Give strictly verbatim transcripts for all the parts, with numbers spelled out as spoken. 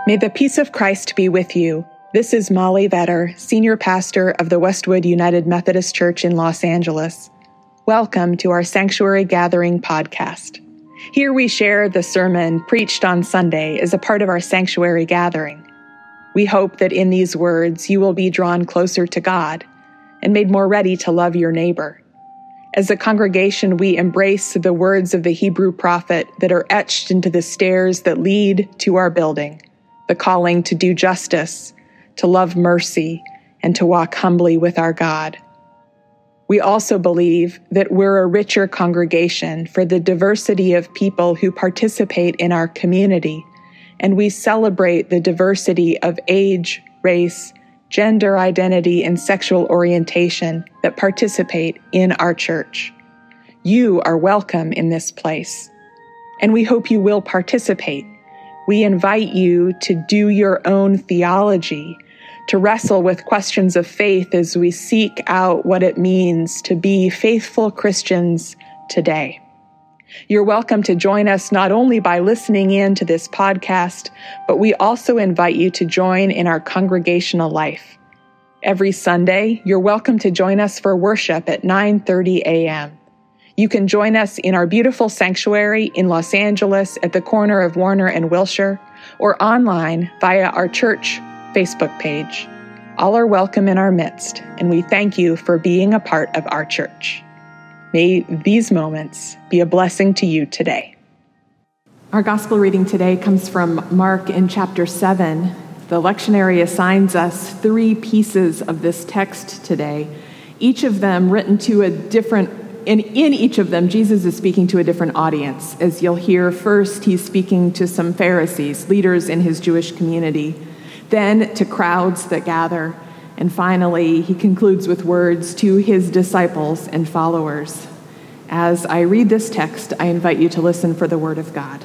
May the peace of Christ be with you. This is Molly Vetter, Senior Pastor of the Westwood United Methodist Church in Los Angeles. Welcome to our Sanctuary Gathering podcast. Here we share the sermon preached on Sunday as a part of our Sanctuary Gathering. We hope that in these words you will be drawn closer to God and made more ready to love your neighbor. As a congregation, we embrace the words of the Hebrew prophet that are etched into the stairs that lead to our building, the calling to do justice, to love mercy, and to walk humbly with our God. We also believe that we're a richer congregation for the diversity of people who participate in our community, and we celebrate the diversity of age, race, gender identity, and sexual orientation that participate in our church. You are welcome in this place, and we hope you will participate. We invite you to do your own theology, to wrestle with questions of faith as we seek out what it means to be faithful Christians today. You're welcome to join us not only by listening in to this podcast, but we also invite you to join in our congregational life. Every Sunday, you're welcome to join us for worship at nine thirty a.m. You can join us in our beautiful sanctuary in Los Angeles at the corner of Warner and Wilshire, or online via our church Facebook page. All are welcome in our midst, and we thank you for being a part of our church. May these moments be a blessing to you today. Our gospel reading today comes from Mark in chapter seven. The lectionary assigns us three pieces of this text today, each of them written to a different, and in each of them, Jesus is speaking to a different audience. As you'll hear, first, he's speaking to some Pharisees, leaders in his Jewish community, then to crowds that gather, and finally, he concludes with words to his disciples and followers. As I read this text, I invite you to listen for the word of God.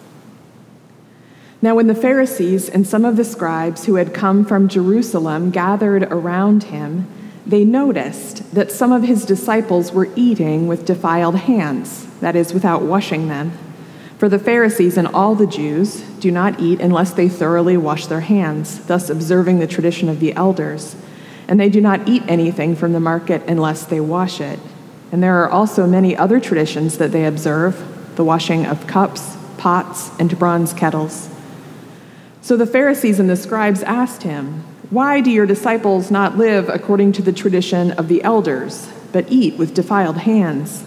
Now, when the Pharisees and some of the scribes who had come from Jerusalem gathered around him, they noticed that some of his disciples were eating with defiled hands, that is, without washing them. For the Pharisees and all the Jews do not eat unless they thoroughly wash their hands, thus observing the tradition of the elders. And they do not eat anything from the market unless they wash it. And there are also many other traditions that they observe, the washing of cups, pots, and bronze kettles. So the Pharisees and the scribes asked him, "Why do your disciples not live according to the tradition of the elders, but eat with defiled hands?"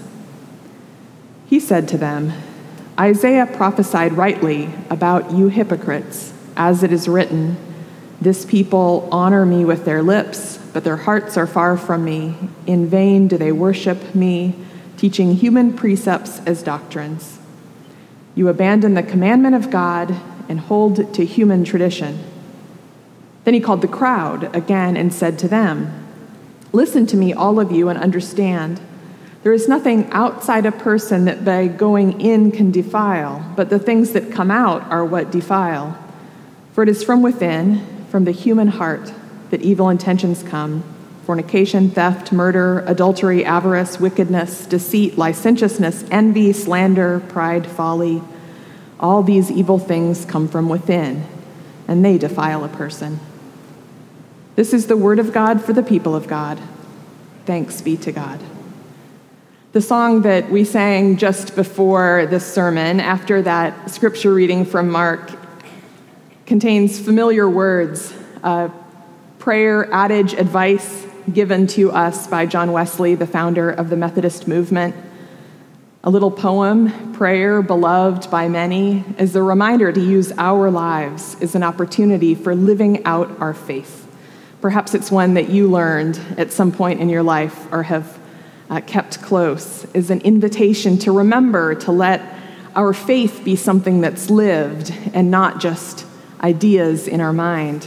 He said to them, "Isaiah prophesied rightly about you hypocrites, as it is written, 'This people honor me with their lips, but their hearts are far from me. In vain do they worship me, teaching human precepts as doctrines. You abandon the commandment of God and hold to human tradition.'" Then he called the crowd again and said to them, "Listen to me, all of you, and understand. There is nothing outside a person that by going in can defile, but the things that come out are what defile. For it is from within, from the human heart, that evil intentions come: fornication, theft, murder, adultery, avarice, wickedness, deceit, licentiousness, envy, slander, pride, folly. All these evil things come from within, and they defile a person." This is the word of God for the people of God. Thanks be to God. The song that we sang just before this sermon, after that scripture reading from Mark, contains familiar words, uh, prayer, adage, advice given to us by John Wesley, the founder of the Methodist movement. A little poem, Prayer Beloved by Many, is a reminder to use our lives as an opportunity for living out our faith. Perhaps it's one that you learned at some point in your life or have Uh, kept close, is an invitation to remember to let our faith be something that's lived and not just ideas in our mind.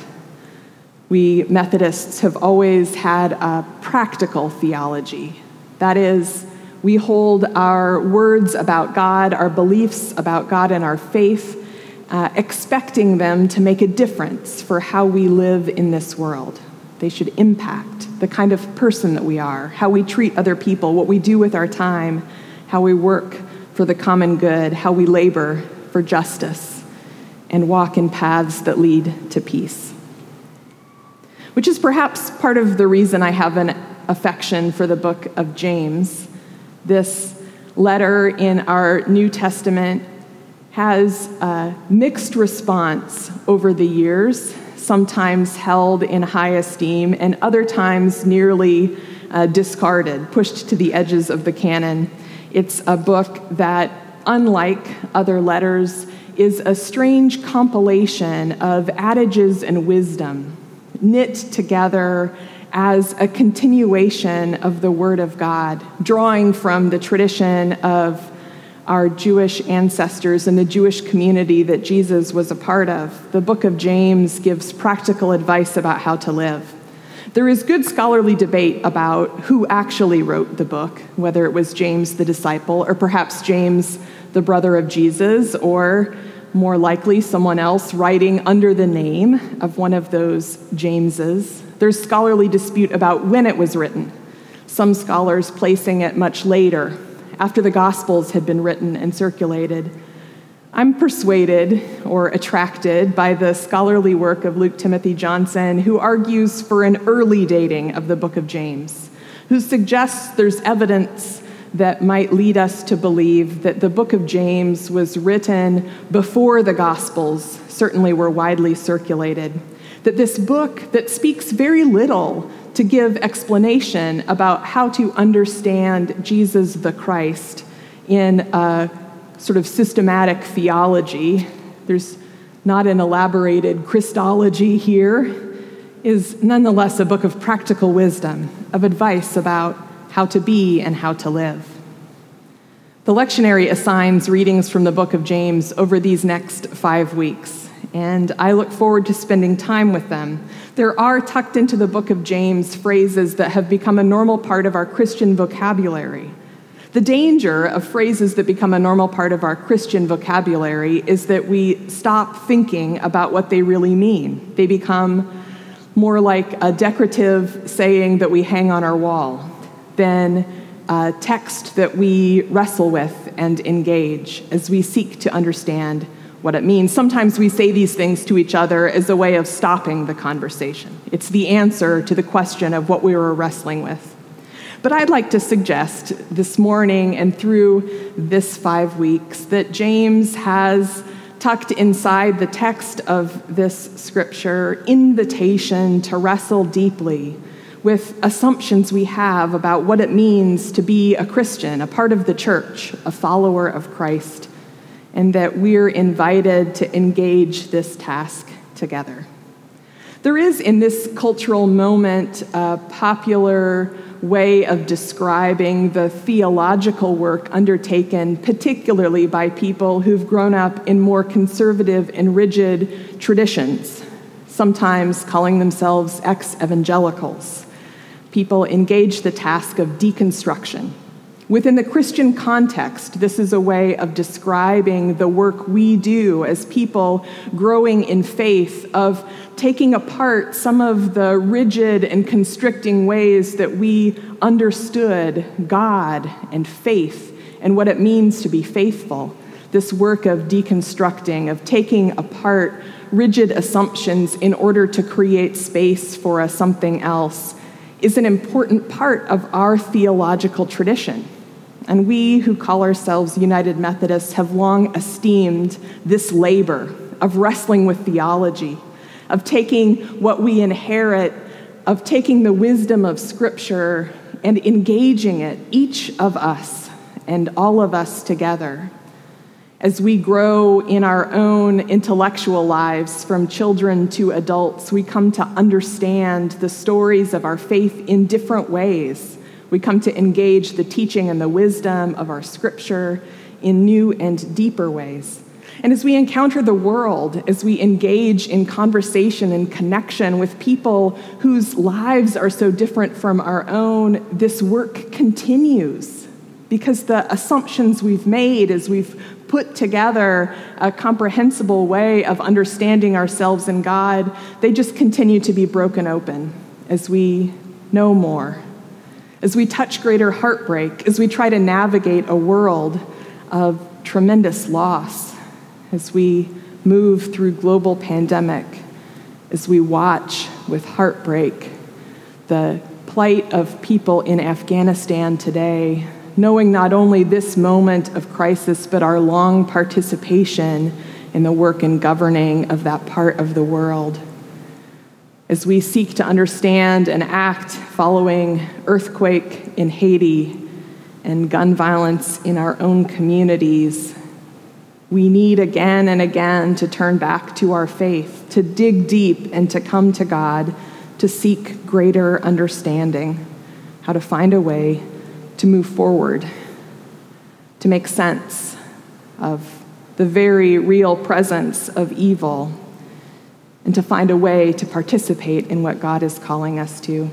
We Methodists have always had a practical theology. That is, we hold our words about God, our beliefs about God and our faith, uh, expecting them to make a difference for how we live in this world. They should impact the kind of person that we are, how we treat other people, what we do with our time, how we work for the common good, how we labor for justice. and walk in paths that lead to peace. Which is perhaps part of the reason I have an affection for the book of James. This letter in our New Testament has a mixed response over the years, sometimes held in high esteem and other times nearly uh, discarded, pushed to the edges of the canon. It's a book that, unlike other letters, is a strange compilation of adages and wisdom knit together as a continuation of the Word of God, drawing from the tradition of our Jewish ancestors and the Jewish community that Jesus was a part of. The book of James gives practical advice about how to live. There is good scholarly debate about who actually wrote the book, whether it was James the disciple or perhaps James the brother of Jesus, or more likely someone else writing under the name of one of those Jameses. There's scholarly dispute about when it was written, some scholars placing it much later, after the Gospels had been written and circulated. I'm persuaded or attracted by the scholarly work of Luke Timothy Johnson, who argues for an early dating of the book of James, who suggests there's evidence that might lead us to believe that the book of James was written before the Gospels certainly were widely circulated, that this book that speaks very little to give explanation about how to understand Jesus the Christ in a sort of systematic theology, there's not an elaborated Christology here, is nonetheless a book of practical wisdom, of advice about how to be and how to live. The lectionary assigns readings from the book of James over these next five weeks, and I look forward to spending time with them. There are tucked into the book of James phrases that have become a normal part of our Christian vocabulary. The danger of phrases that become a normal part of our Christian vocabulary is that we stop thinking about what they really mean. They become more like a decorative saying that we hang on our wall than a text that we wrestle with and engage as we seek to understand what it means. Sometimes we say these things to each other as a way of stopping the conversation. It's the answer to the question of what we were wrestling with. But I'd like to suggest this morning and through this five weeks that James has tucked inside the text of this scripture invitation to wrestle deeply with assumptions we have about what it means to be a Christian, a part of the church, a follower of Christ, and that we're invited to engage this task together. There is in this cultural moment a popular way of describing the theological work undertaken, particularly by people who've grown up in more conservative and rigid traditions, sometimes calling themselves ex-evangelicals. People engage the task of deconstruction. Within the Christian context, this is a way of describing the work we do as people growing in faith, of taking apart some of the rigid and constricting ways that we understood God and faith and what it means to be faithful. This work of deconstructing, of taking apart rigid assumptions in order to create space for a something else, is an important part of our theological tradition. And we who call ourselves United Methodists have long esteemed this labor of wrestling with theology, of taking what we inherit, of taking the wisdom of Scripture and engaging it, each of us and all of us together. As we grow in our own intellectual lives, from children to adults, we come to understand the stories of our faith in different ways. We come to engage the teaching and the wisdom of our Scripture in new and deeper ways. And as we encounter the world, as we engage in conversation and connection with people whose lives are so different from our own, this work continues, because the assumptions we've made as we've put together a comprehensible way of understanding ourselves and God, they just continue to be broken open as we know more, as we touch greater heartbreak, as we try to navigate a world of tremendous loss, as we move through global pandemic, as we watch with heartbreak the plight of people in Afghanistan today, knowing not only this moment of crisis, but our long participation in the work and governing of that part of the world. As we seek to understand and act following earthquake in Haiti and gun violence in our own communities, we need again and again to turn back to our faith, to dig deep and to come to God, to seek greater understanding, how to find a way to move forward, to make sense of the very real presence of evil, and to find a way to participate in what God is calling us to.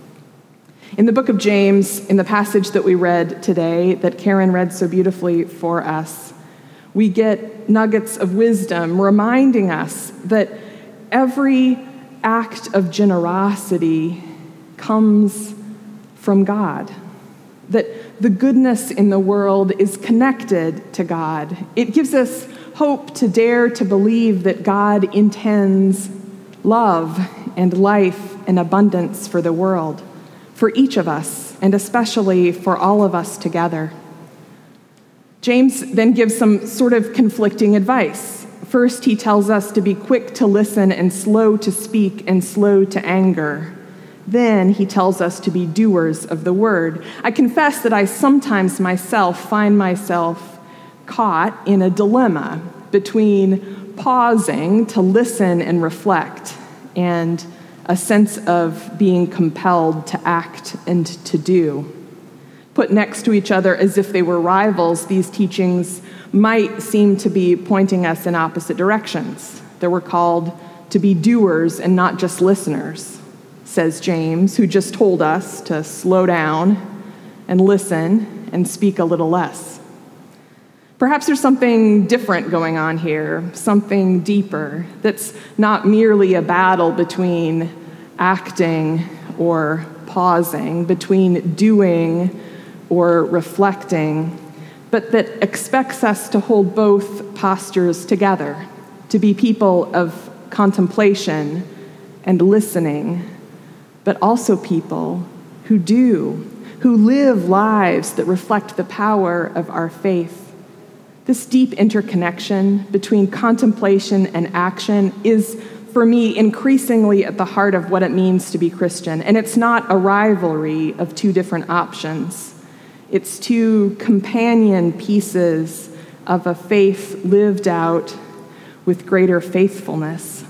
In the book of James, in the passage that we read today, that Karen read so beautifully for us, we get nuggets of wisdom reminding us that every act of generosity comes from God, that the goodness in the world is connected to God. It gives us hope to dare to believe that God intends love and life and abundance for the world, for each of us, and especially for all of us together. James then gives some sort of conflicting advice. First, he tells us to be quick to listen and slow to speak and slow to anger. Then he tells us to be doers of the word. I confess that I sometimes myself find myself caught in a dilemma between pausing to listen and reflect and a sense of being compelled to act and to do. Put next to each other as if they were rivals, these teachings might seem to be pointing us in opposite directions. That we're called to be doers and not just listeners, says James, who just told us to slow down and listen and speak a little less. Perhaps there's something different going on here, something deeper, that's not merely a battle between acting or pausing, between doing or reflecting, but that expects us to hold both postures together, to be people of contemplation and listening, but also people who do, who live lives that reflect the power of our faith. This deep interconnection between contemplation and action is, for me, increasingly at the heart of what it means to be Christian. And it's not a rivalry of two different options. It's two companion pieces of a faith lived out with greater faithfulness.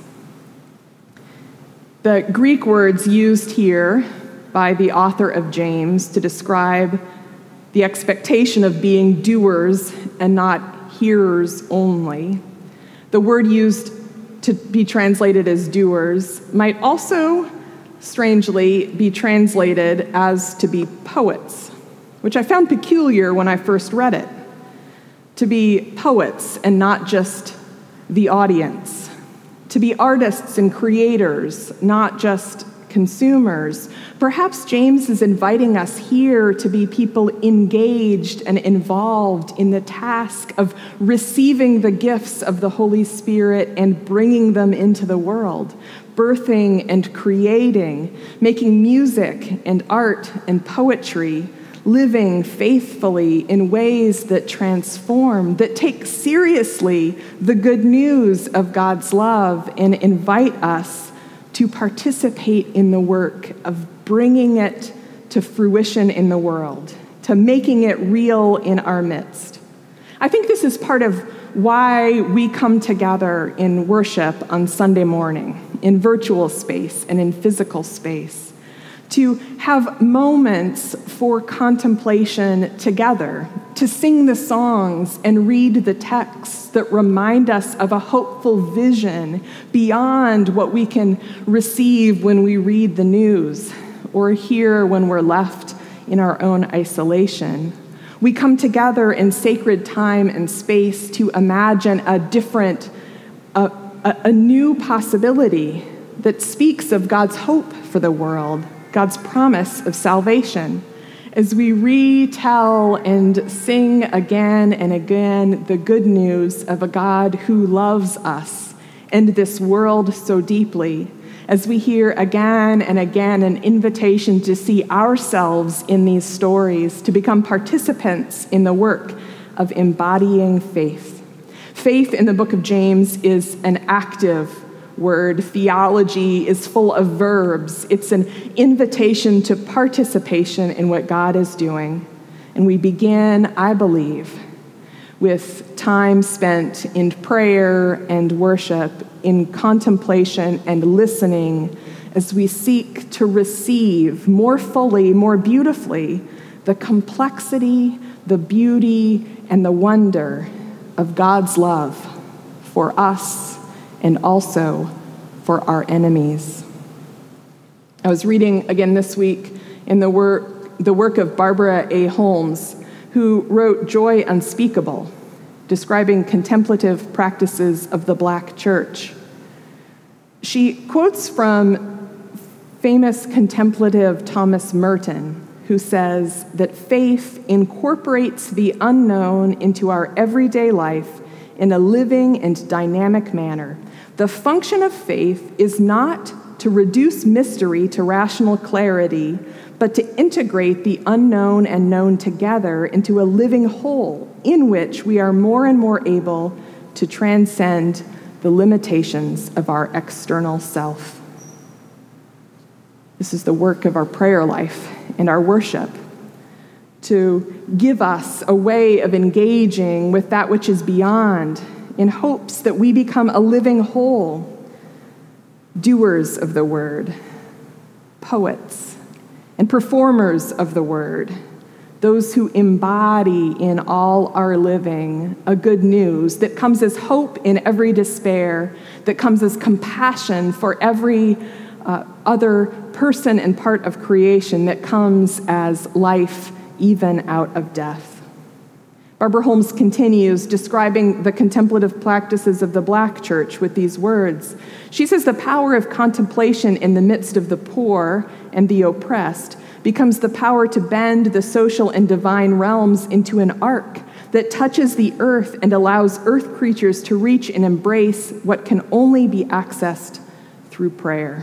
The Greek words used here by the author of James to describe the expectation of being doers and not hearers only, the word used to be translated as doers might also, strangely, be translated as to be poets, which I found peculiar when I first read it. To be poets and not just the audience. To be artists and creators, not just consumers. Perhaps James is inviting us here to be people engaged and involved in the task of receiving the gifts of the Holy Spirit and bringing them into the world, birthing and creating, making music and art and poetry, living faithfully in ways that transform, that take seriously the good news of God's love and invite us to participate in the work of bringing it to fruition in the world, to making it real in our midst. I think this is part of why we come together in worship on Sunday morning, in virtual space and in physical space, to have moments for contemplation together, to sing the songs and read the texts that remind us of a hopeful vision beyond what we can receive when we read the news or hear when we're left in our own isolation. We come together in sacred time and space to imagine a different, a, a, a new possibility that speaks of God's hope for the world, God's promise of salvation. as we retell and sing again and again the good news of a God who loves us and this world so deeply, as we hear again and again an invitation to see ourselves in these stories, to become participants in the work of embodying faith. Faith in the book of James is an active word. Theology is full of verbs. It's an invitation to participation in what God is doing. And we begin, I believe, with time spent in prayer and worship, in contemplation and listening, as we seek to receive more fully, more beautifully, the complexity, the beauty, and the wonder of God's love for us and also for our enemies. I was reading again this week in the work, the work of Barbara A. Holmes, who wrote Joy Unspeakable, describing contemplative practices of the Black church. She quotes from famous contemplative Thomas Merton, who says that faith incorporates the unknown into our everyday life in a living and dynamic manner. The function of faith is not to reduce mystery to rational clarity, but to integrate the unknown and known together into a living whole in which we are more and more able to transcend the limitations of our external self. This is the work of our prayer life and our worship, to give us a way of engaging with that which is beyond, in hopes that we become a living whole, doers of the word, poets, and performers of the word, those who embody in all our living a good news that comes as hope in every despair, that comes as compassion for every uh, other person and part of creation, that comes as life even out of death. Barbara Holmes continues describing the contemplative practices of the Black church with these words. She says the power of contemplation in the midst of the poor and the oppressed becomes the power to bend the social and divine realms into an arc that touches the earth and allows earth creatures to reach and embrace what can only be accessed through prayer.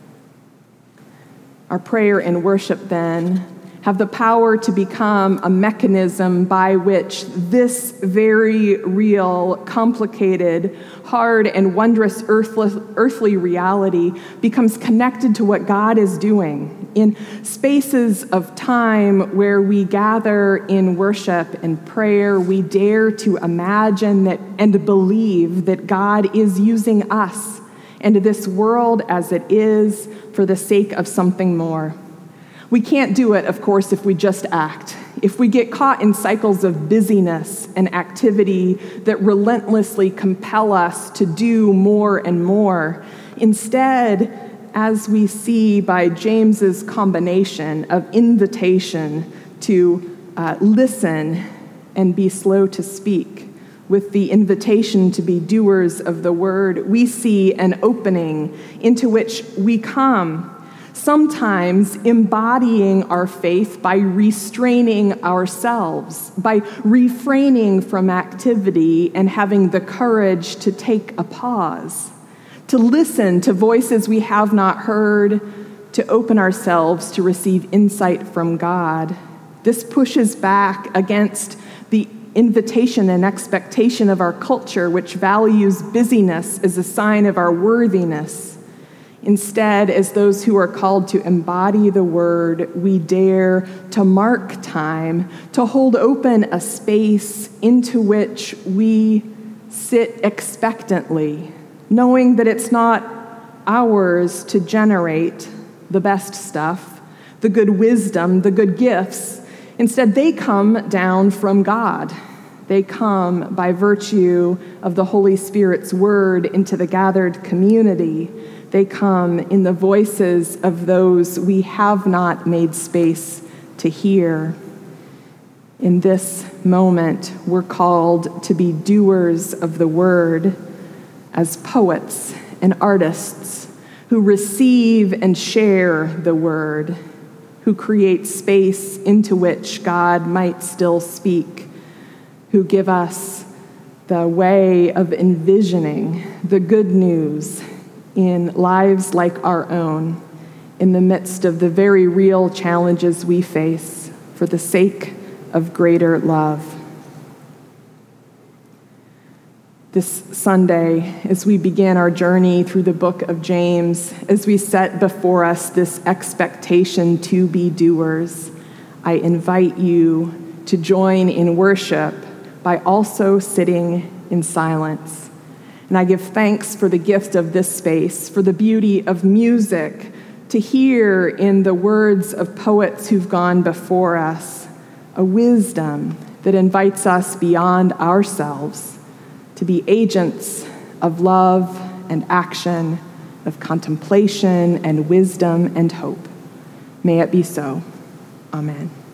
Our prayer and worship, then, have the power to become a mechanism by which this very real, complicated, hard, and wondrous earthly, earthly reality becomes connected to what God is doing in spaces of time where we gather in worship and prayer. We dare to imagine that and believe that God is using us and this world as it is for the sake of something more. We can't do it, of course, if we just act. If we get caught in cycles of busyness and activity that relentlessly compel us to do more and more. Instead, as we see by James's combination of invitation to uh, listen and be slow to speak, with the invitation to be doers of the word, we see an opening into which we come, sometimes embodying our faith by restraining ourselves, by refraining from activity and having the courage to take a pause, to listen to voices we have not heard, to open ourselves to receive insight from God. This pushes back against the invitation and expectation of our culture, which values busyness as a sign of our worthiness. Instead, as those who are called to embody the word, we dare to mark time, to hold open a space into which we sit expectantly, knowing that it's not ours to generate the best stuff, the good wisdom, the good gifts. Instead, they come down from God. They come by virtue of the Holy Spirit's word into the gathered community. They come in the voices of those we have not made space to hear. In this moment, we're called to be doers of the word as poets and artists who receive and share the word, who create space into which God might still speak, who give us the way of envisioning the good news in lives like our own, in the midst of the very real challenges we face for the sake of greater love. This Sunday, as we begin our journey through the book of James, as we set before us this expectation to be doers, I invite you to join in worship by also sitting in silence. And I give thanks for the gift of this space, for the beauty of music, to hear in the words of poets who've gone before us a wisdom that invites us beyond ourselves to be agents of love and action, of contemplation and wisdom and hope. May it be so. Amen.